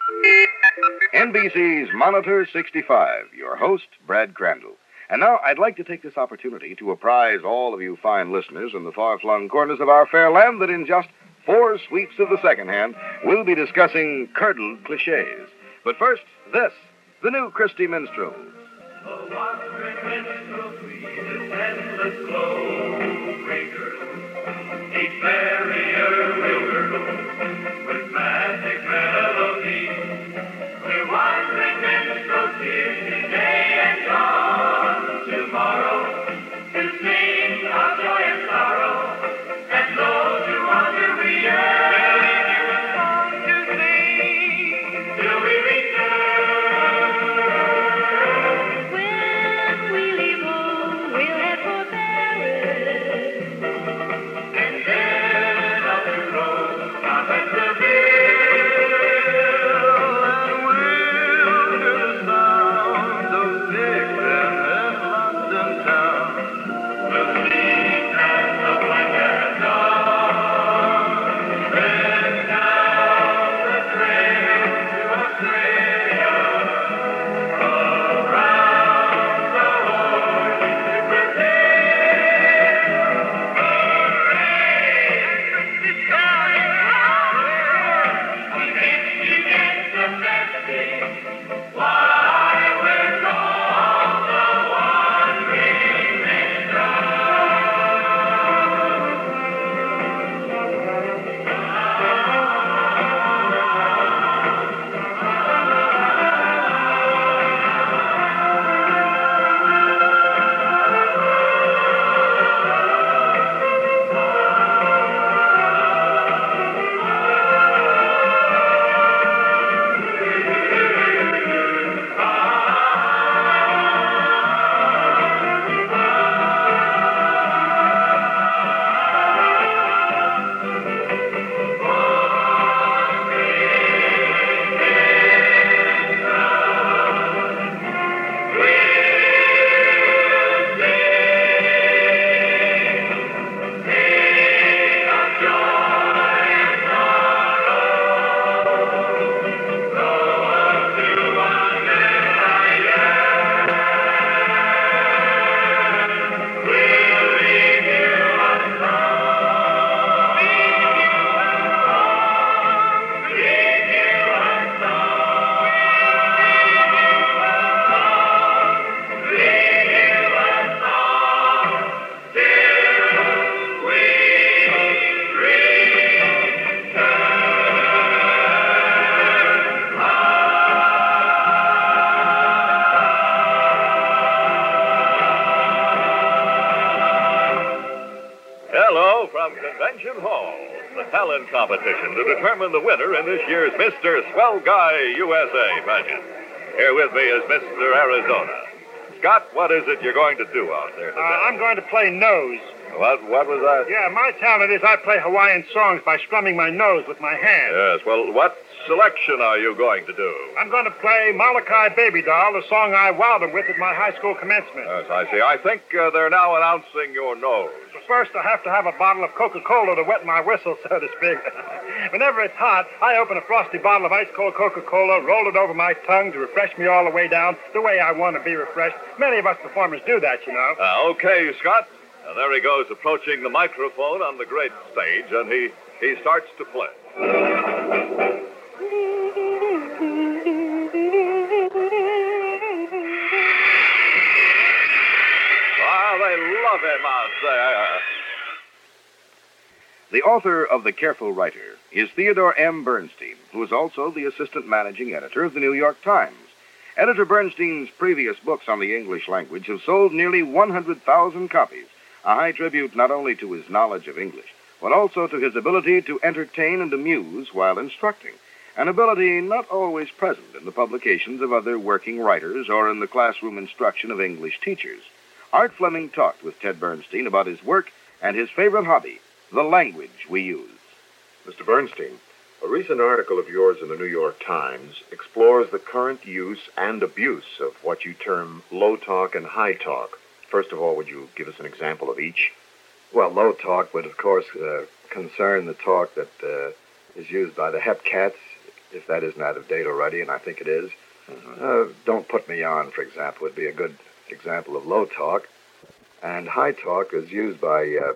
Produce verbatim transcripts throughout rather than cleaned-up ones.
N B C's Monitor sixty-five, your host, Brad Crandall. And now I'd like to take this opportunity to apprise all of you fine listeners in the far-flung corners of our fair land that in just four sweeps of the second hand, we'll be discussing curdled cliches. But first, this, the new Christy Minstrels. The wandering minstrel sweetest endless glow breaker. Each barrier will girdle with magic melody. We're wandering minstrels here today and gone tomorrow to sing of joy and sorrow, and so to wander we are. To sing till we return. When we leave home, we'll head for Paris, And then up the road, stop at Seville, and we'll hear the sound of Big Ben in London town. We'll sleep at the Black Dawn, then down the train to Australia, around the horn to Brazil. Hello from Convention Hall, the talent competition to determine the winner in this year's Mister Swell Guy U S A pageant. Here with me is Mister Arizona. Scott, what is it you're going to do out there today? Uh, I'm going to play nose. What, what was that? Yeah, my talent is I play Hawaiian songs by strumming my nose with my hand. Yes, well, what selection are you going to do? I'm going to play Molokai Baby Doll, the song I wowed them with at my high school commencement. Yes, I see. I think uh, they're now announcing your nose. But first, I have to have a bottle of Coca-Cola to wet my whistle, so to speak. Whenever it's hot, I open a frosty bottle of ice-cold Coca-Cola, roll it over my tongue to refresh me all the way down, the way I want to be refreshed. Many of us performers do that, you know. Uh, okay, Scott. Now, there he goes, approaching the microphone on the great stage, and he, he starts to play. Ah, they love him out there. The author of The Careful Writer is Theodore M. Bernstein, who is also the assistant managing editor of the New York Times. Editor Bernstein's previous books on the English language have sold nearly one hundred thousand copies, a high tribute not only to his knowledge of English, but also to his ability to entertain and amuse while instructing, an ability not always present in the publications of other working writers or in the classroom instruction of English teachers. Art Fleming talked with Ted Bernstein about his work and his favorite hobby, the language we use. Mister Bernstein, a recent article of yours in the New York Times explores the current use and abuse of what you term low talk and high talk. First of all, would you give us an example of each? Well, low talk would, of course, uh, concern the talk that uh, is used by the hep cats if that isn't out of date already, and I think it is. Mm-hmm. Uh, don't put me on, for example, would be a good example of low talk. And high talk is used by uh,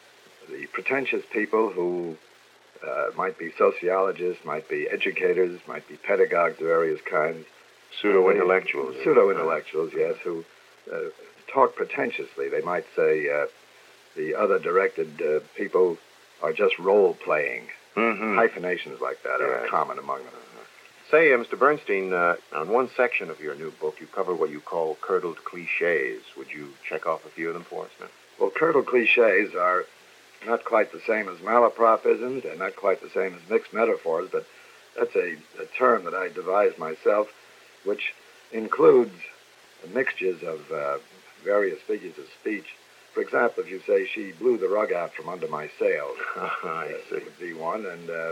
the pretentious people who uh, might be sociologists, might be educators, might be pedagogues of various kinds. Pseudo-intellectuals. Pseudo-intellectuals, yes, who uh, talk pretentiously. They might say uh, the other directed uh, people are just role-playing. Mm-hmm. Hyphenations like that are Yes. common among them. Say, uh, Mister Bernstein, uh, on one section of your new book, you cover what you call curdled cliches. Would you check off a few of them for us now? Well, curdled cliches are not quite the same as malapropisms and not quite the same as mixed metaphors, but that's a, a term that I devised myself, which includes mixtures of uh, various figures of speech. For example, if you say, she blew the rug out from under my sails, I uh, see. would be one, and uh,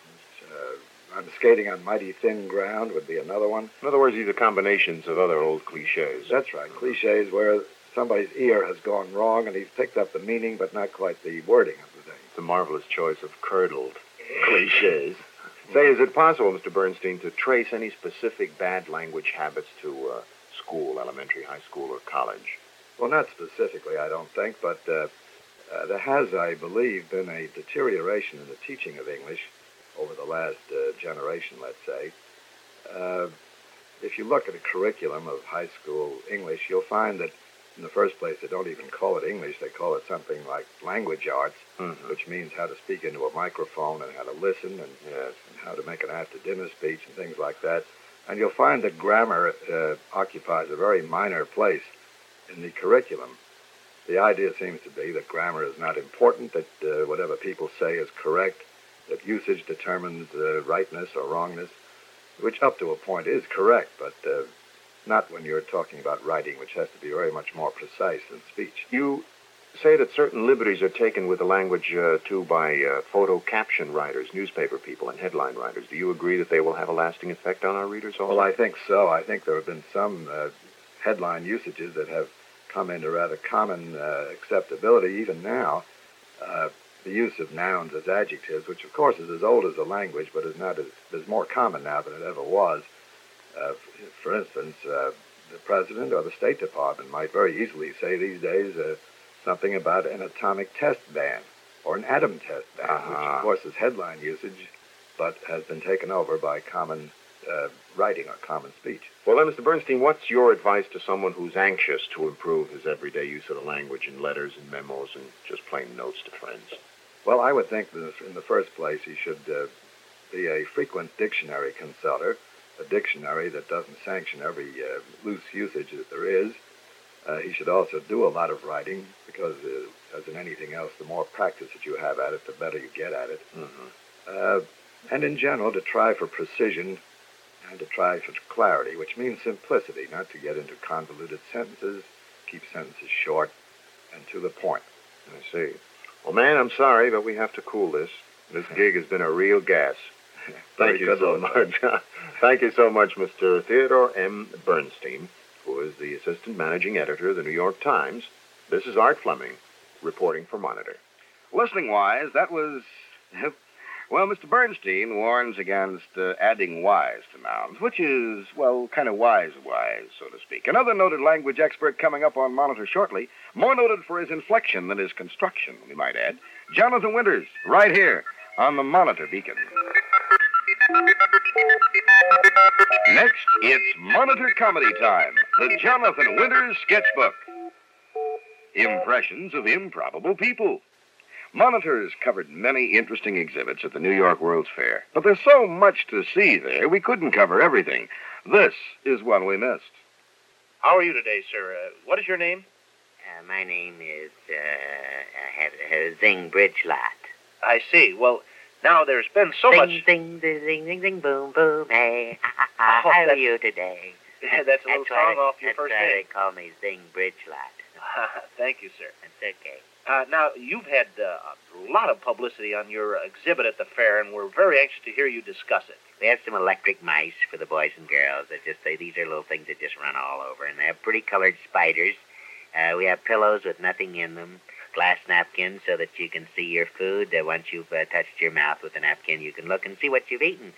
uh, I'm skating on mighty thin ground would be another one. In other words, these are combinations of other old cliches. That's right, cliches where somebody's ear has gone wrong and he's picked up the meaning but not quite the wording of the thing. It's a marvelous choice of curdled cliches. Say, is it possible, Mister Bernstein, to trace any specific bad language habits to uh, school, elementary, high school, or college? Well, not specifically, I don't think, but uh, uh, there has, I believe, been a deterioration in the teaching of English over the last uh, generation, let's say. Uh, if you look at a curriculum of high school English, you'll find that, in the first place, they don't even call it English. They call it something like language arts, Mm-hmm. which means how to speak into a microphone and how to listen and, Yes. and how to make an after-dinner speech and things like that. And you'll find that grammar uh, occupies a very minor place in the curriculum. The idea seems to be that grammar is not important, that uh, whatever people say is correct, that usage determines uh, rightness or wrongness, which up to a point is correct, but uh, not when you're talking about writing, which has to be very much more precise than speech. You say that certain liberties are taken with the language, uh, too, by uh, photo caption writers, newspaper people, and headline writers. Do you agree that they will have a lasting effect on our readers also? Well, I think so. I think there have been some uh, headline usages that have come into rather common uh, acceptability even now. Uh, the use of nouns as adjectives, which of course is as old as the language, but is not as is more common now than it ever was. Uh, f- for instance, uh, the president or the State Department might very easily say these days uh, something about an atomic test ban or an atom test ban, which Uh-huh. of course is headline usage, but has been taken over by common uh, writing or common speech. Well, then, Mister Bernstein, what's your advice to someone who's anxious to improve his everyday use of the language in letters and memos and just plain notes to friends? Well, I would think that in the first place he should uh, be a frequent dictionary consulter, a dictionary that doesn't sanction every uh, loose usage that there is. Uh, he should also do a lot of writing because, uh, as in anything else, the more practice that you have at it, the better you get at it. Mm-hmm. Uh, and in general, to try for precision and to try for clarity, which means simplicity, not to get into convoluted sentences, keep sentences short and to the point. I see. Well, man, I'm sorry, but we have to cool this. This gig has been a real gas. Very Thank you good, so Lord. much. Thank you so much, Mister Theodore M. Bernstein, who is the assistant managing editor of the New York Times. This is Art Fleming, reporting for Monitor. Listening-wise, that was... Well, Mister Bernstein warns against uh, adding Y's to nouns, which is, well, kind of wise-wise, so to speak. Another noted language expert coming up on Monitor shortly, more noted for his inflection than his construction, we might add, Jonathan Winters, right here on the Monitor Beacon. Next, it's Monitor Comedy Time, the Jonathan Winters Sketchbook. Impressions of improbable people. Monitors covered many interesting exhibits at the New York World's Fair, but there's so much to see there, we couldn't cover everything. This is one we missed. How are you today, sir? Uh, what is your name? Uh, my name is uh, uh, Zing Bridgelot. I see. Well, now there's been so zing, much... Zing, zing, zing, zing, zing, boom, boom, hey. Ah, ah, ah, Oh, how are that's- you today? That's a little That's why song off your that's first why name. they call me Zing Bridgelot. Thank you, sir. That's okay. Uh, now, you've had uh, a lot of publicity on your exhibit at the fair, and we're very anxious to hear you discuss it. We have some electric mice for the boys and girls. They just say these are little things that just run all over. And they have pretty colored spiders. Uh, we have pillows with nothing in them. Glass napkins so that you can see your food. Uh, once you've uh, touched your mouth with a napkin, you can look and see what you've eaten.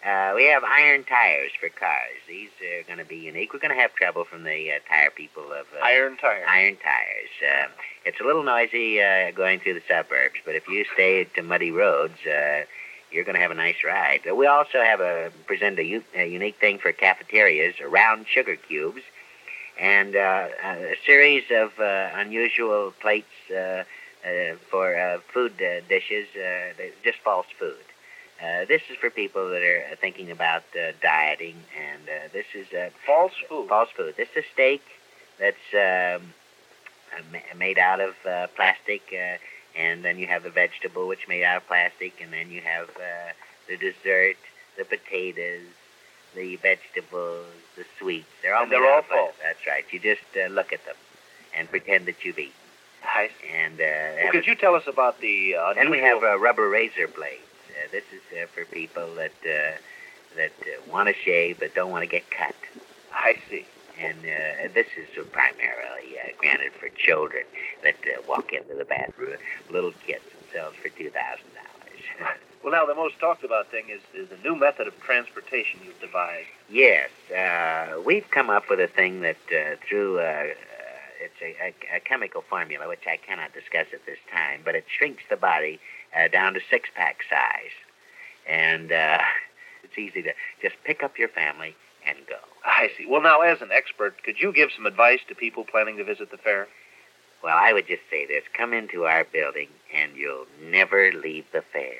Uh, we have iron tires for cars. These are going to be unique. We're going to have trouble from the uh, tire people of... Uh, Iron tires. Iron tires. Uh, it's a little noisy uh, going through the suburbs, but if you stay to muddy roads, uh, you're going to have a nice ride. Uh, we also have a present a, u- a unique thing for cafeterias, round sugar cubes, and uh, a series of uh, unusual plates uh, uh, for uh, food uh, dishes, uh, just false food. Uh, this is for people that are thinking about uh, dieting, and uh, this is uh, false food. False food. This is a steak that's um, uh, ma- made out of uh, plastic, uh, and then you have the vegetable, which is made out of plastic, and then you have uh, the dessert, the potatoes, the vegetables, the sweets. They're all And made they're out all of plastic. false. That's right. You just uh, look at them and pretend that you've eaten. I see. And uh, Well, could you tell us about the uh, then we unusual... have uh, rubber razor blades. Uh, this is uh, for people that uh, that uh, want to shave but don't want to get cut. I see. And uh, this is uh, primarily uh, granted for children that uh, walk into the bathroom, little kids themselves for two thousand dollars. Well, now, the most talked about thing is, is the new method of transportation you've devised. Yes, uh, we've come up with a thing that uh, through, uh, uh, it's a, a, a chemical formula, which I cannot discuss at this time, but it shrinks the body uh, down to six-pack size. And uh, it's easy to just pick up your family and go. I see. Well, now, as an expert, could you give some advice to people planning to visit the fair? Well, I would just say this. Come into our building, and you'll never leave the fair.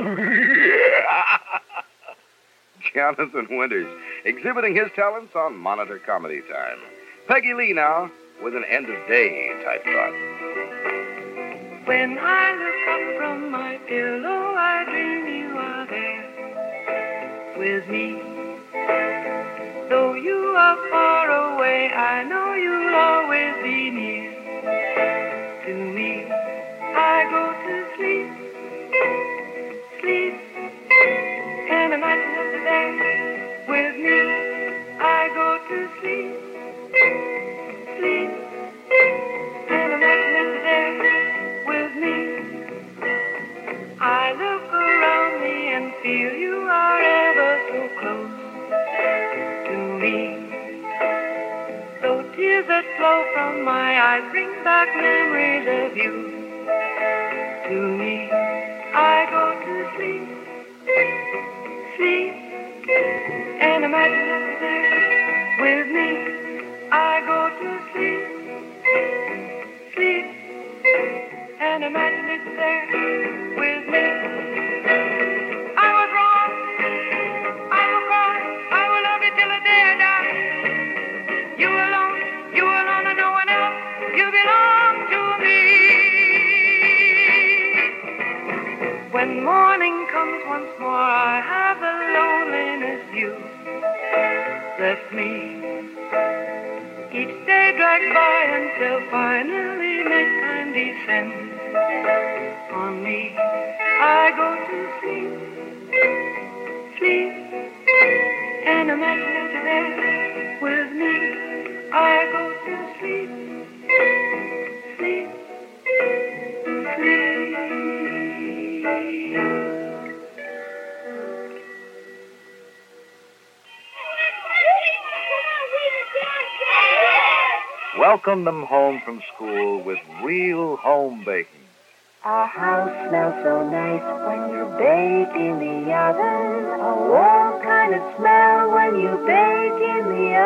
Jonathan Winters, exhibiting his talents on Monitor Comedy Time. Peggy Lee now, with an end-of-day type thought. When I look up from my pillow, I dream you are there with me. Though you are far away, I know you'll always be near to me. I go to sleep, sleep, and imagine that you're there with me. I go to sleep, sleep, and imagine that you're there with me. I look around me and feel you are ever so close to me. Though tears that flow from my eyes bring back memories of you to me. I go to sleep, sleep, and imagine that you're there with me. I go to sleep, sleep, and imagine it's there with me. I was wrong, I will cry, I will love you till the day I die. You alone, you alone and no one else, you belong to me. When morning comes once more, I have the loneliness you left me. Each day drags by until finally nighttime descends on me. I go to sleep, sleep, and imagine that you're there with me. I go to sleep, sleep, sleep. Welcome them home from school with real home baking. Our house smells so nice when you bake in the oven. A warm kind of smell when you bake in the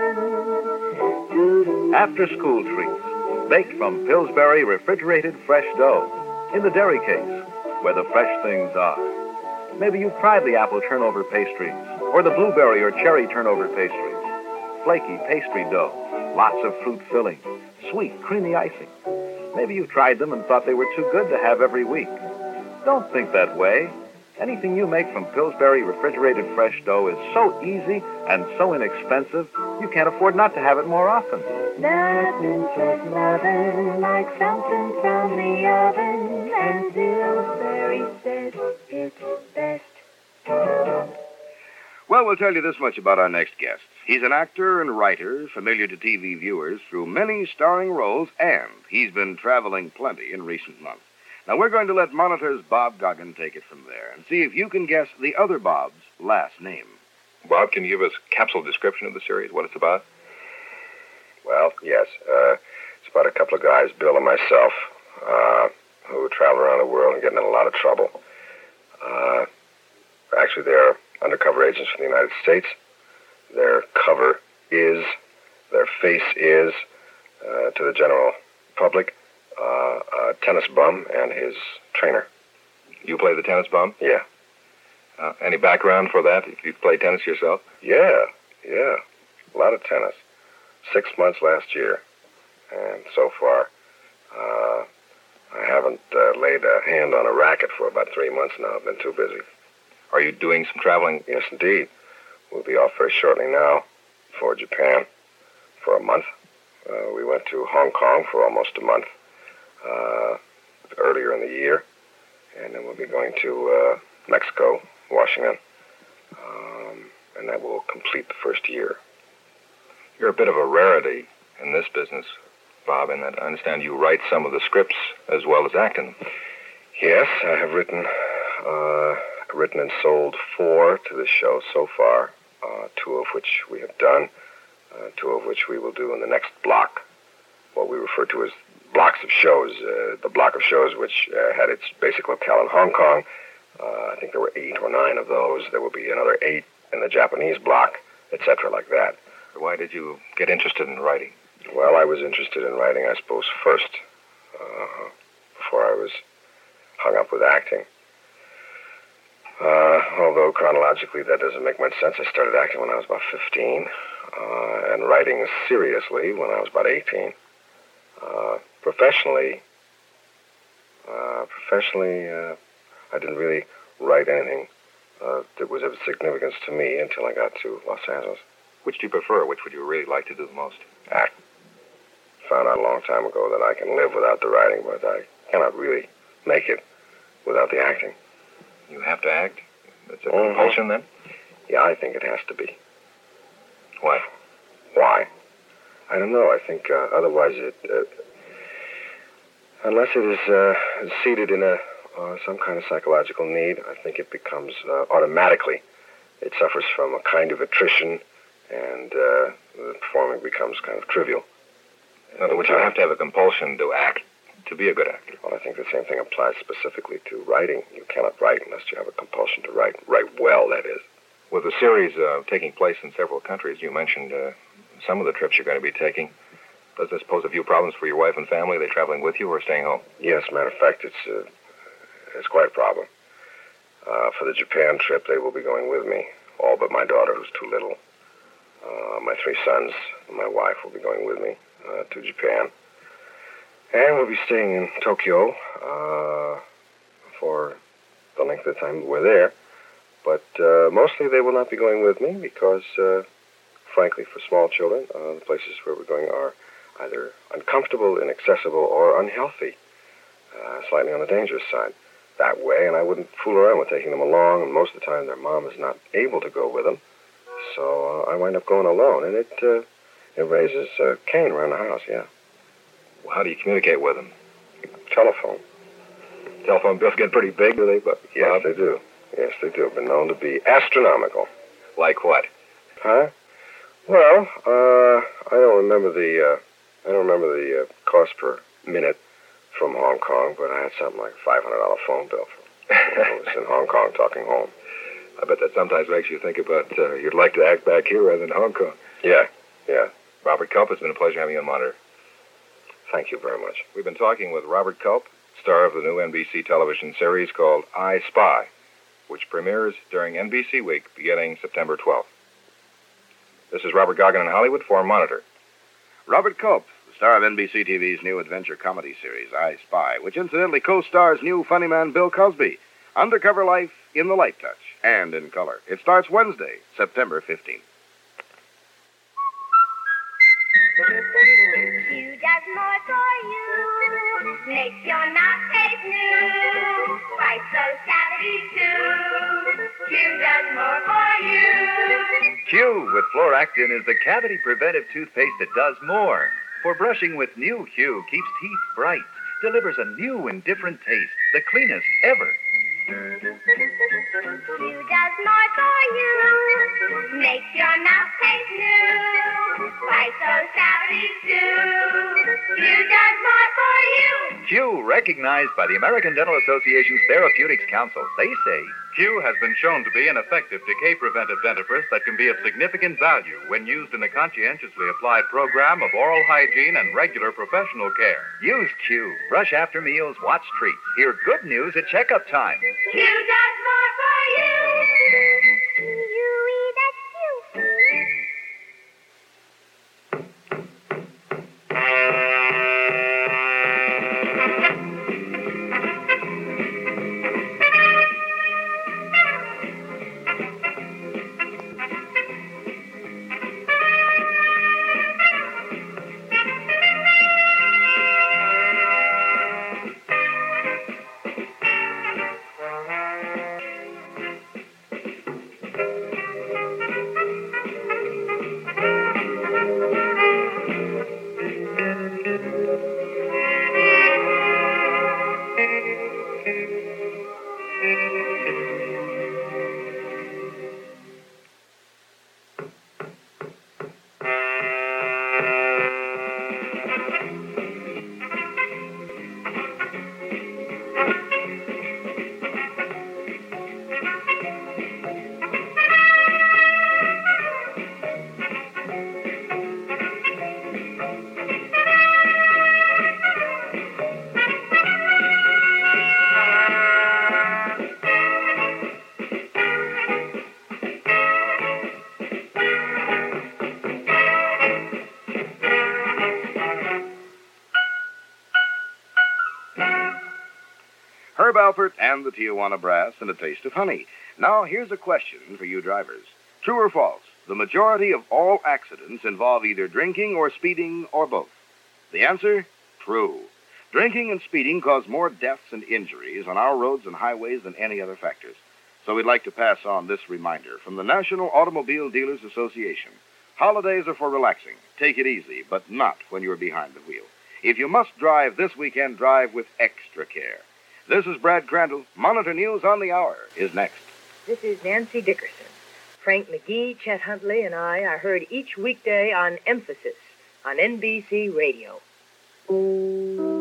oven. After school treats, baked from Pillsbury refrigerated fresh dough in the dairy case, where the fresh things are. Maybe you've tried the apple turnover pastries or the blueberry or cherry turnover pastries. Flaky pastry dough, lots of fruit filling, sweet, creamy icing. Maybe you tried them and thought they were too good to have every week. Don't think that way. Anything you make from Pillsbury refrigerated fresh dough is so easy and so inexpensive, you can't afford not to have it more often. Nothing says loving like something from the oven. And Pillsbury says it's best. Well, we'll tell you this much about our next guest. He's an actor and writer, familiar to T V viewers through many starring roles, and he's been traveling plenty in recent months. Now, we're going to let Monitor's Bob Goggin take it from there and see if you can guess the other Bobs last name. Bob, can you give us a capsule description of the series, what it's about? Well, yes. Uh, it's about a couple of guys, Bill and myself, uh, who travel around the world and get in a lot of trouble. Uh, actually, they're undercover agents from the United States. Their cover is, their face is, uh, to the general public, uh, a tennis bum and his trainer. You play the tennis bum? Yeah. Uh, any background for that? If you play tennis yourself? Yeah, yeah. A lot of tennis. Six months last year. And so far, uh, I haven't uh, laid a hand on a racket for about three months now. I've been too busy. Are you doing some traveling? Yes, indeed. We'll be off very shortly now for Japan for a month. Uh, we went to Hong Kong for almost a month uh, earlier in the year. And then we'll be going to uh, Mexico, Washington. Um, and that will complete the first year. You're a bit of a rarity in this business, Bob, in that I understand you write some of the scripts as well as act in them. Yes, I have written, uh, written and sold four to the show so far, uh, two of which we have done, uh, two of which we will do in the next block, what we refer to as blocks of shows. Uh, the block of shows which uh, had its basic locale in Hong Kong. Uh, I think there were eight or nine of those. There will be another eight in the Japanese block, et cetera, like that. Why did you get interested in writing? Well, I was interested in writing, I suppose, first, uh, before I was hung up with acting. Uh, although chronologically that doesn't make much sense. I started acting when I was about fifteen, uh, and writing seriously when I was about eighteen. Uh, professionally, uh, professionally, uh, I didn't really write anything uh, that was of significance to me until I got to Los Angeles. Which do you prefer? Which would you really like to do the most? Act. Found out a long time ago that I can live without the writing, but I cannot really make it without the acting. You have to act? It's a Mm-hmm. compulsion, then? Yeah, I think it has to be. Why? Why? I don't know. I think uh, otherwise it... Uh, unless it is uh, seated in a uh, some kind of psychological need, I think it becomes uh, automatically. It suffers from a kind of attrition, and uh, the performing becomes kind of trivial. In other words, you have to have a compulsion to act to be a good actor. Well, I think the same thing applies specifically to writing. You cannot write unless you have a compulsion to write. Write well, that is. With the series uh, taking place in several countries, you mentioned uh, some of the trips you're going to be taking. Does this pose a few problems for your wife and family? Are they traveling with you or staying home? Yes, matter of fact, it's, uh, it's quite a problem. Uh, for the Japan trip, they will be going with me, all but my daughter, who's too little. Uh, my three sons and my wife will be going with me uh, to Japan. And we'll be staying in Tokyo uh, for the length of the time we're there. But uh, mostly they will not be going with me because, uh, frankly, for small children, uh, the places where we're going are either uncomfortable, inaccessible, or unhealthy, uh, slightly on the dangerous side. That way, and I wouldn't fool around with taking them along, and most of the time their mom is not able to go with them. So uh, I wind up going alone, and it uh, it raises uh, Cain around the house, yeah. Well, how do you communicate with them? Telephone. Telephone bills get pretty big, do they? But Yes, Bob? they do. Yes, they do. Been known to be astronomical. Like what? Huh? Well, uh, I don't remember the uh, I don't remember the uh, cost per minute from Hong Kong, but I had something like a five hundred dollar phone bill. For, you know, I was in Hong Kong talking home. I bet that sometimes makes you think about uh, you'd like to act back here rather than Hong Kong. Yeah, yeah. Robert Culp, it's been a pleasure having you on Monitor. Thank you very much. We've been talking with Robert Culp, star of the new N B C television series called I Spy, which premieres during N B C Week beginning September twelfth. This is Robert Goggin in Hollywood for Monitor. Robert Culp, the star of N B C T V's new adventure comedy series, I Spy, which incidentally co-stars new funny man Bill Cosby, Undercover Life in the Light Touch, and in color. It starts Wednesday, September fifteenth. Q does more for you, makes your knot taste new, fights those cavities too. Q does more for you. Q with Fluoractin is the cavity preventive toothpaste that does more. For brushing with new Q keeps teeth bright, delivers a new and different taste, the cleanest ever. Q does more for you, makes your mouth taste new. Quite so savvy too. Q does more for you. Q, recognized by the American Dental Association's Therapeutics Council. They say Q has been shown to be an effective decay-preventive dentifrice that can be of significant value when used in a conscientiously applied program of oral hygiene and regular professional care. use Q. Brush after meals, watch treats. Hear good news at checkup time. Q does more for you. Q U E, that's Q. Herb Alpert and the Tijuana Brass and a taste of honey. Now, here's a question for you drivers. True or false? The majority of all accidents involve either drinking or speeding or both. The answer? True. Drinking and speeding cause more deaths and injuries on our roads and highways than any other factors. So we'd like to pass on this reminder from the National Automobile Dealers Association. Holidays are for relaxing. Take it easy, but not when you're behind the wheel. If you must drive this weekend, drive with extra care. This is Brad Crandall. Monitor News on the Hour is next. This is Nancy Dickerson. Frank McGee, Chet Huntley, and I are heard each weekday on Emphasis on N B C Radio.